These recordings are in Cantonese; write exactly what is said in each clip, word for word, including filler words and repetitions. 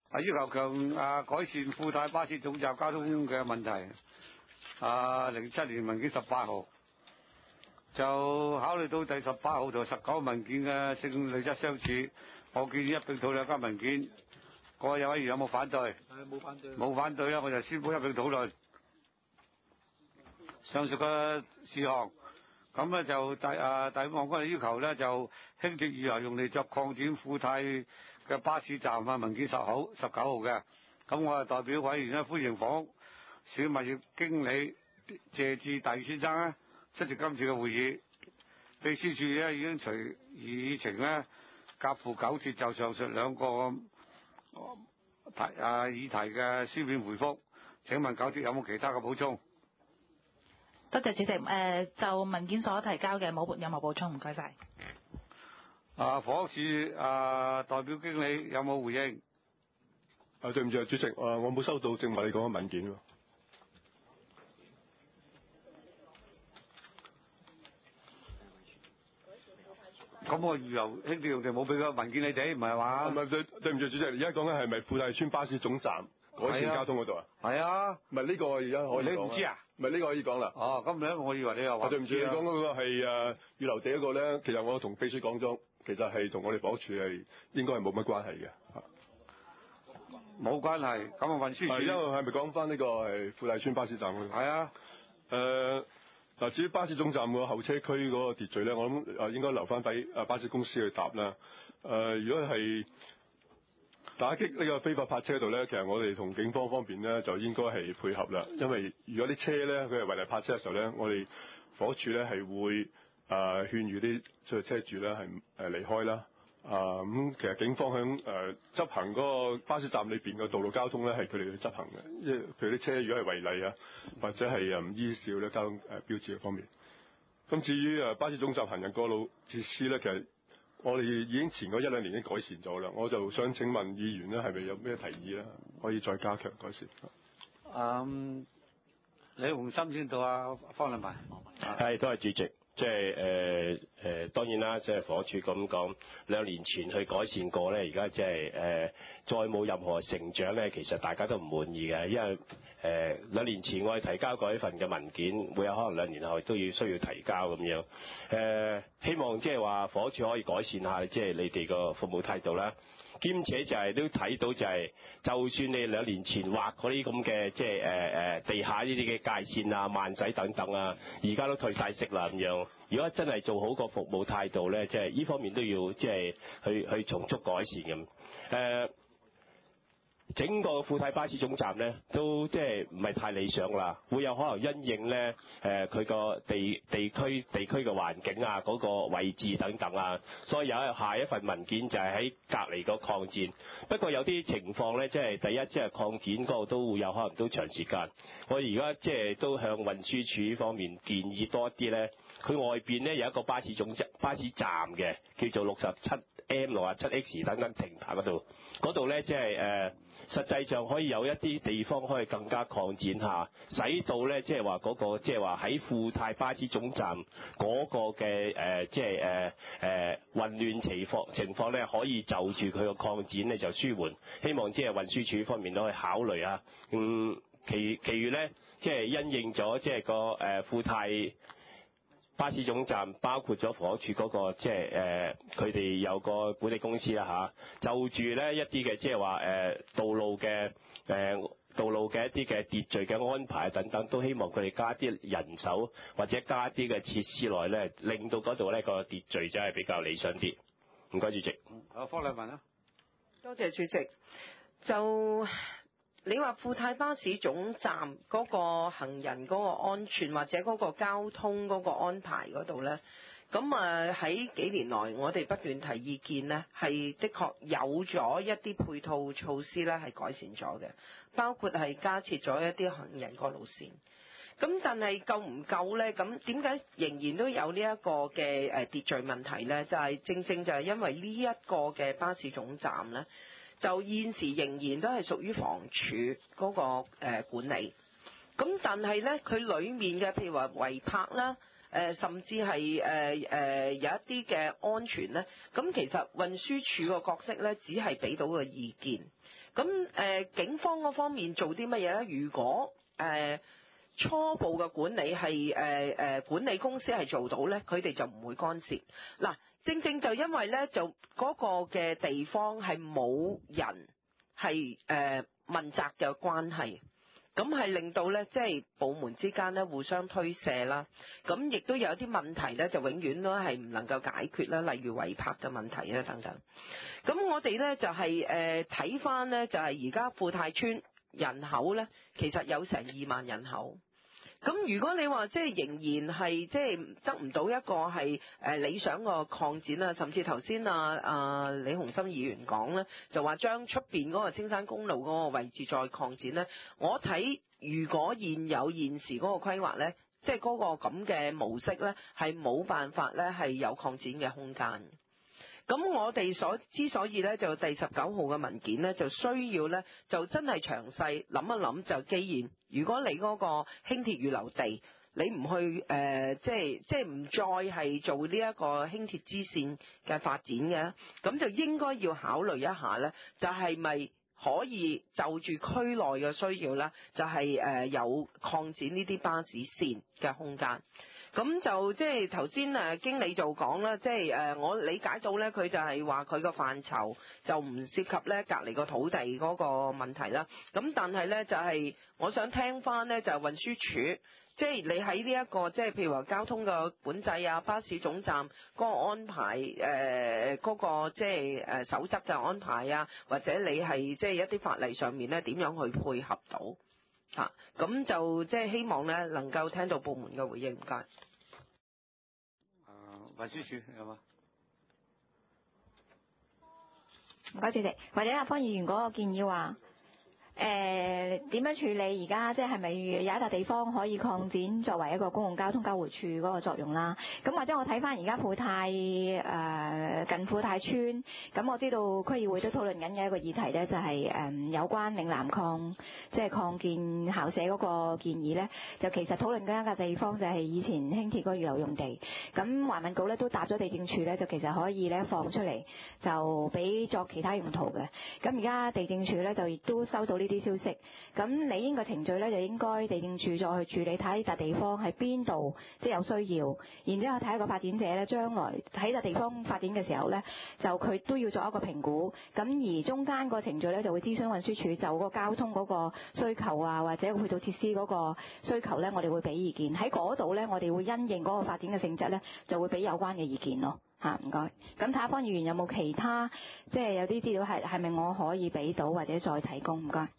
啊，要求強啊改善富泰巴士總站交通嘅問題。啊，零七年文件十八號就考慮到第十八號同十九文件嘅性質相似，我建議一併討論兩間文件。各位有委員有冇反對？ 冇反對。 冇反對啦，我就宣佈一併討論上述嘅事項。咁咧就第啊第五項嗰個要求咧就輕鐵預留用地作擴展富泰嘅巴士站啊，文件十號十九號嘅。咁我係代表委員咧歡迎房屋小物業經理謝志弟先生咧出席今次嘅會議。秘書處咧已經隨議程咧夾附九鐵就上述兩個題啊議題嘅書面回覆。請問九鐵有冇其他嘅補充？ 多謝主席。誒、呃，就文件所提交嘅冇任何補充，唔該晒。 啊，房屋署啊代表經理有冇回應？ 啊，對唔住啊，主席，啊，我冇收到正話你講嘅文件喎。 咁我預留輕鐵用地冇俾個文件你哋，唔係話？ 唔係對對唔住，主席，而家講緊係咪富泰邨巴士總站改善交通嗰度啊？ 係啊。 唔係呢個而家可以講。 你唔知啊？ 唔係呢個可以講啦。 哦，咁咧，我以為你又話、啊。 對唔住，你講嗰個係誒預留地嗰個咧，其實我同秘書講咗，其實係同我哋房屋署係應該係冇乜關係嘅。 冇關係，咁啊運輸署。 係因為係咪講翻呢個係富泰邨巴士站嗰度？ 係啊。 誒、呃。嗱，至於巴士總站個候車區嗰個秩序咧，我諗誒應該留翻俾誒巴士公司去答啦。誒、呃，如果係打擊呢個非法泊車度咧，其實我哋同警方方面咧就應該係配合啦。因為如果啲車咧佢係違例泊車嘅時候咧，我哋房署咧係會誒、呃、勸喻啲即係車主咧係誒離開啦。啊，咁、嗯、其實警方喺誒、呃、執行嗰個巴士站裏邊嘅道路交通咧，係佢哋去執行嘅。即係譬如啲車如果係違例啊，或者係誒唔依照咧交通誒、呃、標誌嘅方面。咁至於誒巴士總站行人過路設施咧，其實我哋已經前嗰一兩年已經改善咗啦。我就想請問議員咧，係咪有咩提議咧，可以再加強改善？ 嗯，李鴻心先到啊，方立文。 係，多謝主席。即係誒誒，當然啦，即係房署咁講，兩年前去改善過咧，而家即係誒再冇任何成長咧，其實大家都唔滿意嘅，因為誒、呃、兩年前我哋提交過一份嘅文件，會有可能兩年後都要需要提交咁樣。誒、呃，希望即係話房署可以改善下，即係你哋個服務態度啦。兼且就係都睇到就係、是，就算你兩年前畫嗰啲咁嘅即係誒誒地下呢啲嘅界線啊、慢仔等等啊，而家都退晒色啦咁樣。如果真係做好個服務態度咧，即係呢方面都要即係去去從速改善咁。誒、呃，整個富泰巴士總站咧都即係唔係太理想啦，會有可能因應咧誒佢個地地區地區嘅環境啊、嗰、那個位置等等啊，所以有下一份文件就係喺隔離個擴展。不過有啲情況咧，即係第一即係擴展嗰度都會有可能都長時間。我而家即係都向運輸署方面建議多啲咧，佢外邊咧有一個巴士總站巴士站嘅，叫做六十七 M、六十七 X 等等停泊嗰度，嗰度咧即係誒。呃實際上可以有一啲地方可以更加擴展下，使到咧即係話嗰個即係話喺富泰巴士總站嗰個嘅誒即係誒誒混亂情況情況咧，可以就住佢個擴展咧就舒緩。希望即係運輸署方面都可以考慮啊。嗯，其其餘咧即係因應咗即係個誒富泰巴士總站包括咗房屋署嗰個即係誒佢哋有個管理公司啦嚇，就住咧一啲嘅即係話誒道路嘅誒、呃、道路嘅一啲嘅秩序嘅安排等等，都希望佢哋加啲人手或者加啲嘅設施內咧，令到嗰度咧個秩序真係比較理想啲。唔該主席。 好，方麗文啦。 多謝主席。就你話富泰巴士總站嗰個行人嗰個安全或者嗰個交通嗰個安排嗰度呢，咁啊喺幾年來我哋不斷提意見呢，係的確有咗一啲配套措施呢係改善咗嘅，包括係加設咗一啲行人個路線。咁但係夠唔夠呢？咁點解仍然都有呢一個嘅誒秩序問題呢？就係、是、正正就係因為呢一個嘅巴士總站呢，就現時仍然都係屬於房署嗰個誒管理，咁但係咧佢裡面嘅譬如話違泊啦，誒甚至係誒誒有一啲嘅安全咧，咁其實運輸署個角色咧只係俾到個意見， 咁誒、呃、警方嗰方面做啲乜嘢咧？如果誒、呃、初步嘅管理係誒誒管理公司係做到咧，佢哋就唔會干涉。嗱，正正就因為咧，就嗰個嘅地方係冇人係誒、呃、問責嘅關係。咁係令到咧，即係部門之間咧互相推卸啦。咁亦都有啲問題咧，就永遠都係唔能夠解決啦。例如違泊嘅問題啊等等。咁我哋咧就係誒睇翻咧，就係而家富泰村人口咧，其實有成二萬人口。咁如果你話即係仍然係即係得唔到一個係誒理想個擴展啊，甚至頭先啊啊李鴻心議員講咧，就話將出邊嗰個青山公路嗰個位置再擴展咧，我睇如果現有現時嗰個規劃咧，即係嗰個咁嘅模式咧，係冇辦法咧係有擴展嘅空間。咁我哋所之所以咧就第十九號嘅文件咧，就需要咧就真係詳細諗一諗，就既然如果你嗰個輕鐵預留地，你唔去誒、呃、即係即係唔再係做呢一個輕鐵支線嘅發展嘅，咁就應該要考慮一下咧，就係咪可以就住區內嘅需要咧，就係誒有擴展呢啲巴士線嘅空間。咁就即係頭先誒經理就講啦，即係誒我理解到咧，佢就係話佢個範疇就唔涉及咧隔離個土地嗰個問題啦。咁但係咧就係我想聽翻咧就係運輸署，即係你喺呢一個即係譬如話交通嘅管制啊、巴士總站嗰個安排誒嗰個即係誒守則嘅安排啊，或者你係即係一啲法例上面咧點樣去配合到？嚇，咁就即係希望咧能夠聽到部門嘅回應，唔該。 啊，運輸署有嗎？ 唔該，主席。或者阿方議員嗰個建議話，誒、呃、點樣處理而家即係係咪有一笪地方可以擴展作為一個公共交通交匯處嗰個作用啦？咁或者我睇翻而家富泰誒、呃、近富泰村，咁我知道區議會都討論緊嘅一個議題咧，就係、是、誒、呃、有關嶺南擴即係擴建校舍嗰個建議咧，就其實討論緊一個地方就係以前輕鐵嗰個預留用地。咁環民局咧都答咗地政處咧，就其實可以咧放出嚟就俾作其他用途嘅。咁而家地政處咧就亦都收到呢啲消息，咁理應個程序咧就應該地政處再去處理，睇呢笪地方喺邊度即係有需要，然之後睇一個發展者咧將來喺笪地方發展嘅時候咧，就佢都要做一個評估，咁而中間個程序咧就會諮詢運輸署，就個交通嗰個需求啊，或者去到設施嗰個需求咧，我哋會俾意見喺嗰度咧，我哋會因應嗰個發展嘅性質咧，就會俾有關嘅意見咯。嚇，唔該。咁睇下方議員有冇其他即係有啲資料係係咪我可以俾到或者再提供？唔該。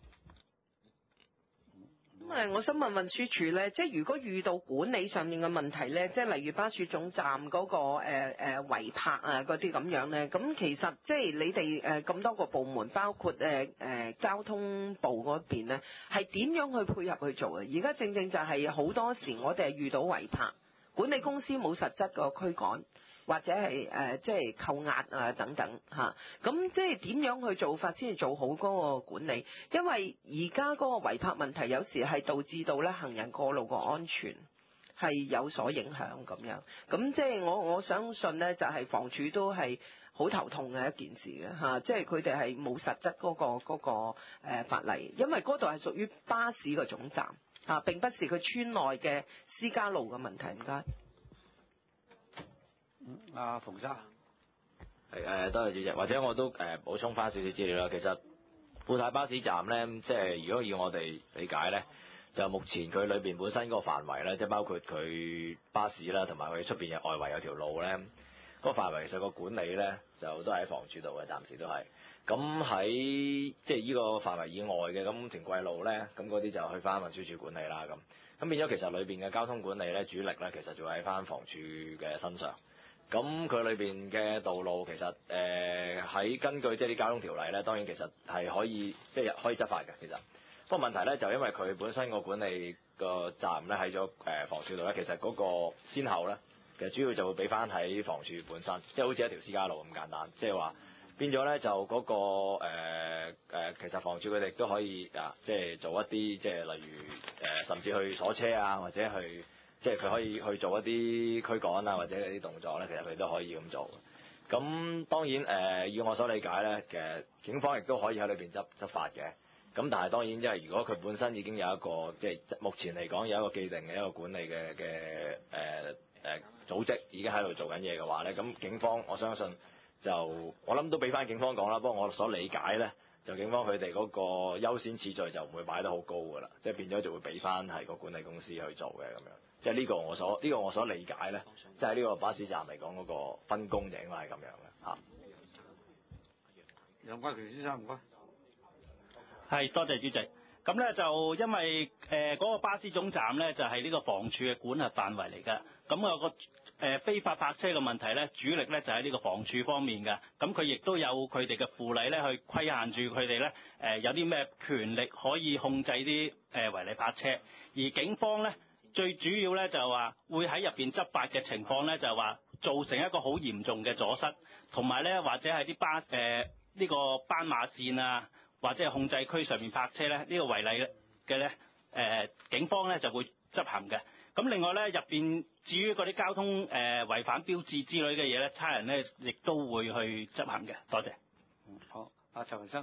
咁誒，我想問運輸署咧，即係如果遇到管理上面嘅問題咧，即係例如巴士總站嗰、那個誒誒違泊啊嗰啲咁樣咧，咁其實即係你哋誒咁多個部門，包括誒誒、呃、交通部嗰邊咧，係點樣去配合去做啊？而家正正就係好多時我哋係遇到違泊，管理公司冇實質個驅趕。或者係誒、呃、即係扣押啊等等嚇，咁、啊、即係點樣去做法先至做好嗰個管理？因為而家嗰個違泊問題有時係導致到咧行人過路個安全係有所影響咁樣，咁即係我我相信咧就係房署都係好頭痛嘅一件事嘅嚇、啊，即係佢哋係冇實質嗰、嗰個嗰、嗰個呃、法例，因為嗰度係屬於巴士個總站嚇、啊，並不是佢村內嘅私家路嘅問題。唔該。 阿、啊、馮生， 係誒，多謝主席。或者我都誒、呃、補充翻少少資料啦。其實富泰巴士站咧，即係如果要我哋理解咧，就目前佢裏邊本身嗰個範圍咧，即係包括佢巴士啦，同埋佢出邊嘅外圍有條路咧，嗰、那個範圍其實個管理咧就都喺房署度嘅，暫時都係。咁喺即係呢個範圍以外嘅，咁停貴路咧，咁嗰啲就去翻運輸署管理啦。咁咁變咗其實裏邊嘅交通管理咧，主力咧其實就喺翻房署嘅身上。咁佢裏邊嘅道路其實誒喺、呃、根據即係啲交通條例咧，當然其實係可以即係可以執法嘅。其實不過問題咧就因為佢本身個管理個責任咧喺咗誒房署度咧，其實嗰個先後咧其實主要就會俾翻喺房署本身，即係好似一條私家路咁簡單，即係話變咗咧就嗰、那個誒、呃呃、其實房署佢哋都可以啊，即係做一啲即係例如誒、呃、甚至去鎖車啊，或者去。即係佢可以去做一啲驅趕啊，或者一啲動作咧，其實佢都可以咁做。 咁當然誒、呃，以我所理解咧，其實警方亦都可以喺裏邊執執法嘅。咁但係當然，因為如果佢本身已經有一個即係目前嚟講有一個既定嘅一個管理嘅嘅誒誒組織已經喺度做緊嘢嘅話咧，咁警方我相信就我諗都俾翻警方講啦。不過我所理解咧，就警方佢哋嗰個優先次序就唔會擺得好高㗎啦，即係變咗就會俾翻係個管理公司去做嘅咁樣。即係呢個我所呢、呢個我所理解咧，即係呢個巴士站嚟講嗰個分工就應該係咁樣嘅嚇。 楊岳橋先生唔該。 係，多謝主席。咁咧就因為誒嗰、呃嗰個巴士總站咧就係、是、呢個房署嘅管轄範圍嚟㗎。咁啊個誒、呃、非法泊車嘅問題咧，主力咧就喺呢個房署方面㗎。咁佢亦都有佢哋嘅附例咧去規限住佢哋咧誒有啲咩權力可以控制啲誒違例泊車。而警方咧最主要咧就話會喺入邊執法嘅情況咧就話造成一個好嚴重嘅阻塞，同埋咧或者係啲巴誒呢、呃呢個斑馬線啊。或者係控制區上面泊車咧，呢、呢個違例嘅咧，誒、呃、警方咧就會執行嘅。咁另外咧入邊至於嗰啲交通誒、呃、違反標誌之類嘅嘢咧，差人咧亦都會去執行嘅。多謝。 嗯，好，阿陳生。 誒、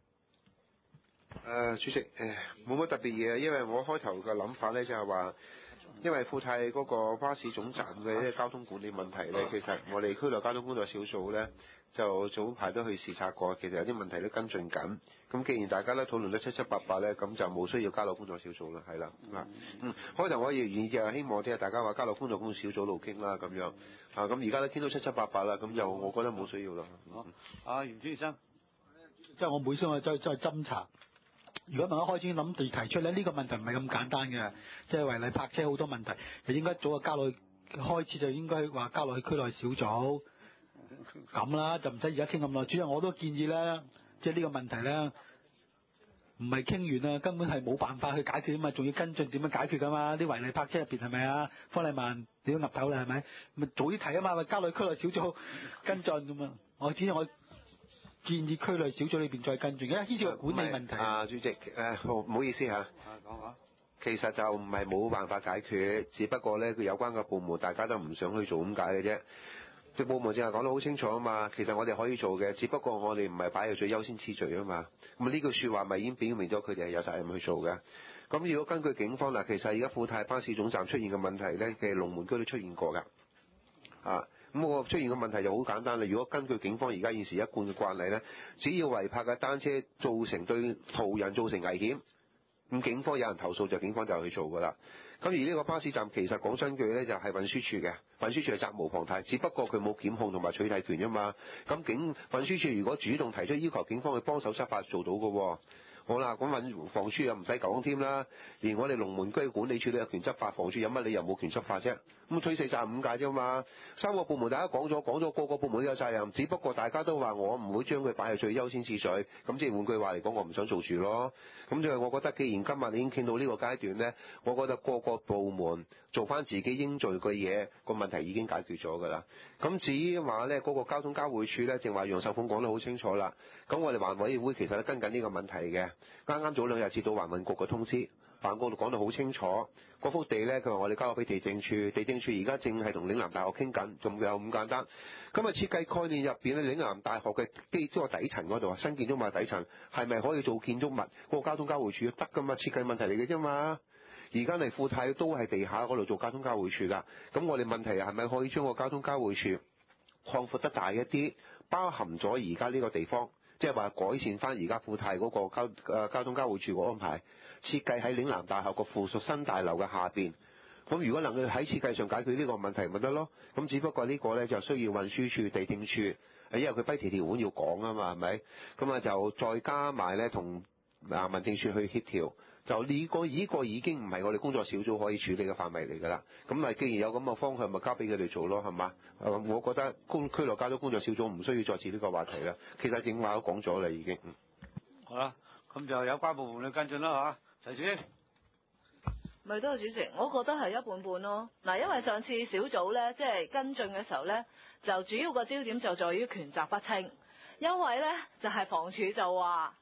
呃，主席誒冇乜特別嘢，因為我開頭嘅諗法咧就係話，因為富泰嗰個巴士總站嘅交通管理問題咧，其實我哋區內交通工作小組咧就早排都去視察過，其實有啲問題都跟進緊。咁既然大家咧討論得七七八八咧，咁就冇需要交流工作小組啦，係啦，嗯，嗯，開頭我亦願意就希望即係大家話交流工作工作小組路傾啦，咁樣啊，咁而家都傾到七七八八啦，咁就我覺得冇需要啦。 好，阿袁先生， 即係我每次我再再斟查。如果問一開始諗地提出咧，呢、呢個問題唔係咁簡單嘅，即係違例泊車好多問題，就應該早就交落去，開始就應該話交落去區內小組咁啦，就唔使而家傾咁耐。主要我都建議咧，即係呢個問題咧，唔係傾完啊，根本係冇辦法去解決啊嘛，仲要跟進點樣解決噶嘛？啲違例泊車入邊係咪啊？方麗曼你都岌頭啦係咪？咪早啲提啊嘛，咪交落去區內小組跟進咁啊！我只係我。建議區內小組裏邊再跟進，因為呢啲係管理問題。 啊，主席，誒、呃，好唔好意思嚇。啊， 講講。 其實就唔係冇辦法解決，只不過咧，佢有關嘅部門大家都唔想去做咁解嘅啫。啲部門淨係講得好清楚啊嘛，其實我哋可以做嘅，只不過我哋唔係擺喺最優先次序啊嘛。咁呢句説話咪已經表明咗佢哋係有責任去做嘅。咁如果根據警方嗱，其實而家富泰巴士總站出現嘅問題咧，嘅龍門區都出現過㗎。啊。咁我出現嘅問題就好簡單啦。如果根據警方而家現時一貫嘅慣例咧，只要違泊嘅單車造成對途人造成危險，咁警方有人投訴就警方就去做㗎啦。咁而呢個巴士站其實講真句咧就係運輸署嘅，運輸署係責無旁貸，只不過佢冇檢控同埋取締權啫嘛。咁警運輸署如果主動提出要求警方去幫手執法，做到嘅喎。好啦，咁運房署又唔使講添啦，連我哋龍門區管理處都有權執法，房署有乜理由冇權執法啫？咁推四責五戒啫嘛，三個部門大家講咗講咗，個個部門都有責任，只不過大家都話我唔會將佢擺喺最優先次序，咁即係換句話嚟講，我唔想做住咯。咁就係我覺得，既然今日你已經傾到呢個階段咧，我覺得個個部門做翻自己應做嘅嘢，個問題已經解決咗㗎啦。咁至於話咧，嗰個交通交匯處咧，正話楊秀鳳講得好清楚啦。咁我哋環委會其實都跟緊呢個問題嘅。啱啱早兩日接到環運局嘅通知，環局度講得好清楚，嗰幅地咧，佢話我哋交咗俾地政處，地政處而家正係同嶺南大學傾緊，仲有咁簡單。咁啊設計概念入邊咧，嶺南大學嘅基即係底層嗰度啊，新建築物底層係咪可以做建築物？嗰個交通交匯處得㗎嘛？設計問題嚟嘅啫嘛。而家嚟富泰都係地下嗰度做交通交匯處㗎。咁我哋問題係咪可以將個交通交匯處擴闊得大一啲，包含咗而家呢個地方？即係話改善翻而家富泰嗰個交誒交通交匯處嘅安排，設計喺嶺南大學個附屬新大樓嘅下邊。咁如果能夠喺設計上解決呢個問題，咪得咯。咁只不過呢個咧就需要運輸署、地政處，因為佢批條條款要講啊嘛，係咪？咁啊就再加埋咧同啊民政處去協調。就呢個呢個已經唔係我哋工作小組可以處理嘅範圍嚟㗎啦。咁咪既然有咁嘅方向，咪交俾佢哋做咯，係嘛？我覺得公區內交通工作小組唔需要再次呢個話題啦。其實正話都講咗啦，已經。嗯。 好啦，咁就有關部門去跟進啦嚇。陳主席。 咪多謝主席，我覺得係一半半咯。嗱，因為上次小組咧，即係跟進嘅時候咧，就主要個焦點就在於權責不清。因為咧就係房署就話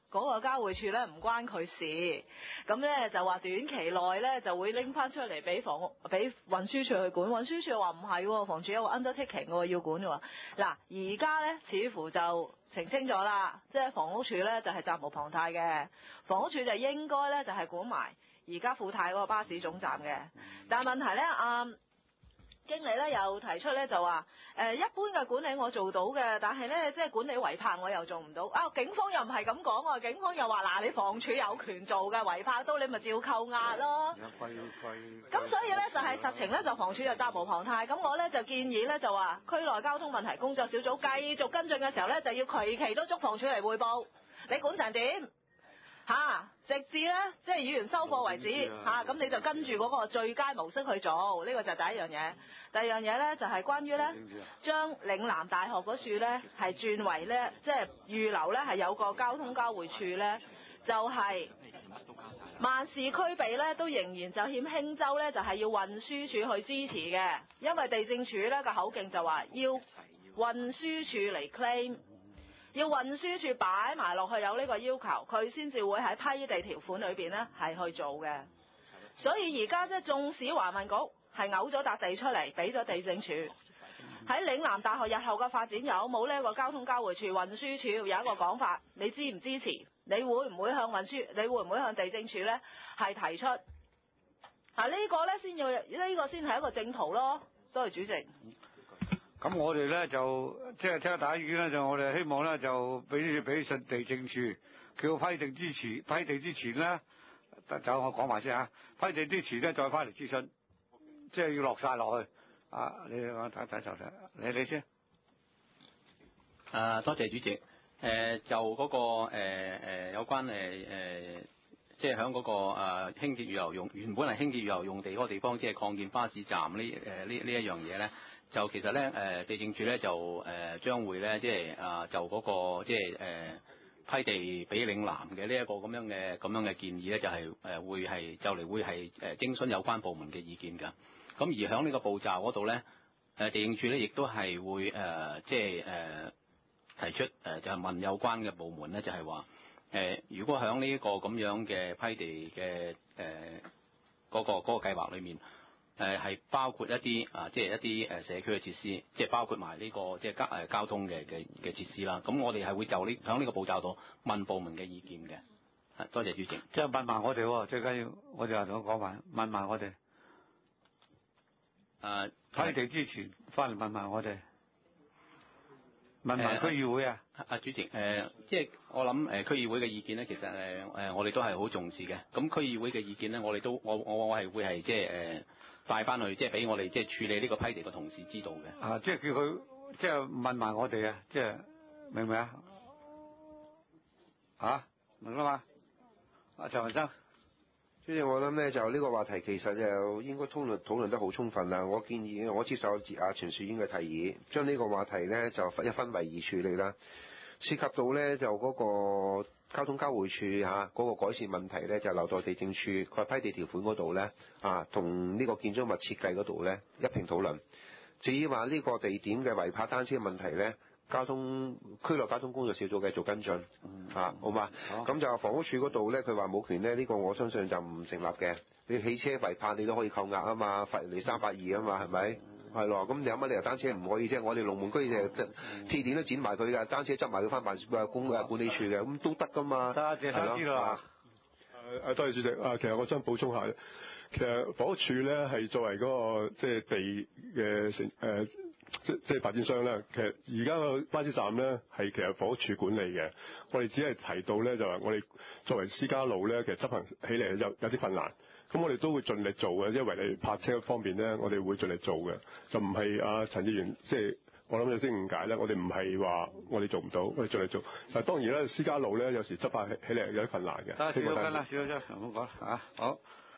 嗰個交匯處咧唔關佢事，咁咧就話短期內咧就會拎翻出嚟俾房屋俾運輸署去管，運輸署話唔係喎，房署有個 undertaking 喎要管喎。嗱而家咧似乎就澄清咗啦，即係房屋署咧就係責無旁貸嘅，房屋署就應該咧就係管埋而家富泰嗰個巴士總站嘅，但係問題咧啊。經理咧又提出咧就話誒、呃、一般嘅管理我做到嘅，但係咧即係管理違泊我又做唔到。啊警方又唔係咁講喎，警方又話嗱你房署有權做嘅，違泊到你咪照扣押咯。咁所以咧就係、是、實情咧就房署就責無旁貸。咁我咧就建議咧就話區內交通問題工作小組繼續跟進嘅時候咧就要期期都捉房署嚟匯報，你管成點？嚇、啊，直至咧即係議員收貨為止嚇，咁、啊、你就跟住嗰個最佳模式去做，呢、這個就係第一樣嘢。第二樣嘢咧就係、是、關於咧將嶺南大學嗰處咧係轉為咧即係預留咧係有個交通交匯處咧，就係、是、萬事俱備咧都仍然就欠輕州咧就係、是、要運輸署去支持嘅，因為地政署咧個口徑就話要運輸署嚟 claim。要運輸署擺埋落去有呢個要求，佢先至會喺批地條款裏邊咧係去做嘅。所以而家即係縱使華文局係嘔咗笪地出嚟，俾咗地政署喺嶺南大學日後嘅發展有冇呢個交通交匯處？運輸署有一個講法，你支唔支持？你會唔會向運輸？你會唔會向地政署咧係提出？啊呢個咧先要呢個先係一個正途咯。多謝主席。 咁我哋咧就即係聽下大家意見咧，就我哋希望咧就俾俾信地政處，叫批定之前批地之前咧，就我講埋先嚇，批地之前咧再翻嚟諮詢，即係要落晒落去。啊，你我睇睇就睇，你你先。 啊，多謝主席。誒、呃、就嗰、那個誒、呃、有關誒誒、呃，即係喺嗰個誒輕鐵預留用原本係輕鐵預留用地嗰個地方，即係擴建巴士站呢誒呢呢一樣嘢咧。就其實咧，誒地政處咧就誒將會咧，即係啊就嗰個即係誒批地俾嶺南嘅呢一個咁樣嘅咁樣嘅建議咧，就係誒會係就嚟會係誒徵詢有關部門嘅意見㗎。咁而喺呢個步驟嗰度咧，誒地政處咧亦都係會誒即係誒提出誒就係問有關嘅部門咧，就係話誒如果喺呢一個咁樣嘅批地嘅誒嗰個嗰個計劃裏面。誒係包括一啲啊，即係一啲誒社區嘅設施，即係包括埋呢個即係交誒交通嘅嘅嘅設施啦。咁我哋係會就呢響呢個步驟度問部門嘅意見嘅。多謝主席。 即係問埋我哋喎，最緊要我就係同佢講埋問埋我哋。 誒批地之前翻嚟問埋我哋，問埋區議會啊。 啊、呃、主席誒、呃，即係我諗誒、呃、區議會嘅意見咧，其實誒誒、呃、我哋都係好重視嘅。咁區議會嘅意見咧，我哋都我我我係會係即係誒。呃帶翻去，即係俾我哋即係處理呢個批地嘅同事知道嘅。 啊，即係叫佢即係問埋我哋啊，即係明唔明啊？嚇，明啦嘛？阿陳文生， 主席，我諗咧就呢個話題其實就應該討論討論得好充分啦。我建議我接受阿陳樹英嘅提議，將呢個話題咧就一分為二處理啦。涉及到咧就嗰個交通交匯處嚇嗰個改善問題咧，就留待地政處佢批地條款嗰度咧啊，同呢個建築物設計嗰度咧一併討論。至於話呢個地點嘅違泊單車嘅問題咧，交通區內交通工作小組繼續跟進嚇、嗯啊，好嘛？咁、哦、就房屋署嗰度咧，佢話冇權咧，呢、呢個我相信就唔成立嘅。你汽車違泊你都可以扣押啊嘛，罰你三百二啊嘛，係咪？係咯，咁有乜理由單車唔可以啫？我哋龍門區就鐵鏈都剪埋佢㗎，單車執埋佢翻辦公嘅管理處嘅，咁都得㗎嘛。得，謝生知啦。 誒誒，多謝主席。啊，其實我想補充下，其實房屋署咧係作為嗰、那個即係、就是、地嘅成誒即即係發展商咧，其實而家個巴士站咧係其實房屋署管理嘅。我哋只係提到咧就話我哋作為私家路咧，其實執行起嚟有有啲困難。咁我哋都會盡力做嘅，因為你泊車方面咧，我哋會盡力做嘅，就唔係啊陳議員即係我諗有啲誤解咧，我哋唔係話我哋做唔到，我哋盡力做。但係當然咧，私家路咧有時執法起嚟有啲困難嘅。得，少咗分啦，少咗啫，唔好講嚇，好。